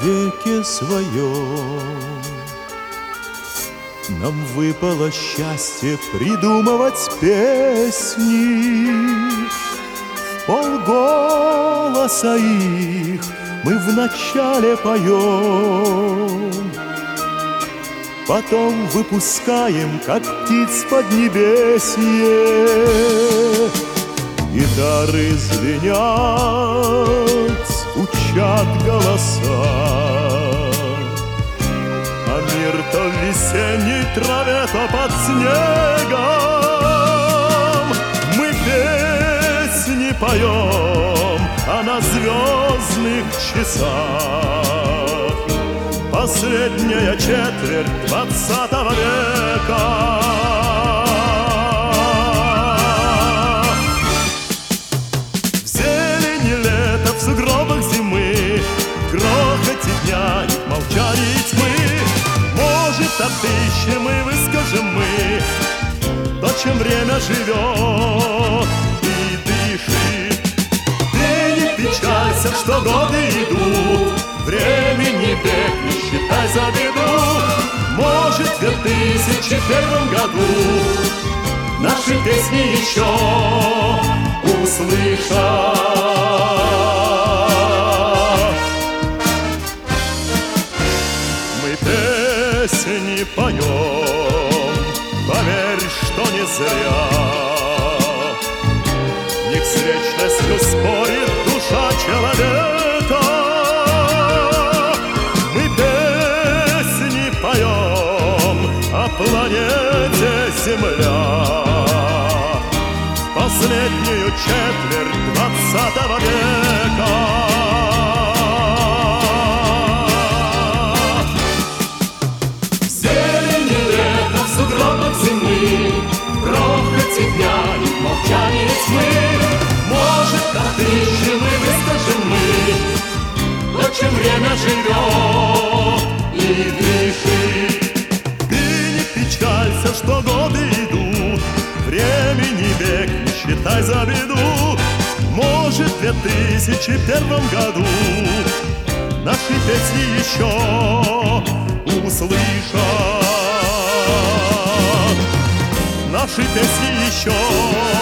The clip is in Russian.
веке своем. Нам выпало счастье придумывать песни. В полголоса их мы вначале поем, потом выпускаем, как птиц поднебесье. Гитары звенят, звучат голоса, а мир то в весенней траве, то под снегом. Мы песни поем, а на звездных часах последняя четверть 20 века. В зелени лета, в сугробах зимы, в грохоте дня и в молчании тьмы, может, отыщем и выскажем мы то, чем время живет и дышит. Ты не печалься, что годы идут, времени бег не считай за беду. Может, в 2001 году наши песни еще услышат. Мы песни поем, поверь, что не зря. В них с вечностью спорит душа человека. Планете Земля последнюю четверть 20 века. В зелени лета, в сугробах зимы, в грохоте дня и в молчании тьмы, может, отыщем и выскажем мы то, чем время живет и дышит. Печалься, что годы идут, времени век не считай за беду. Может, в 2001 году наши песни еще услышат. Наши песни еще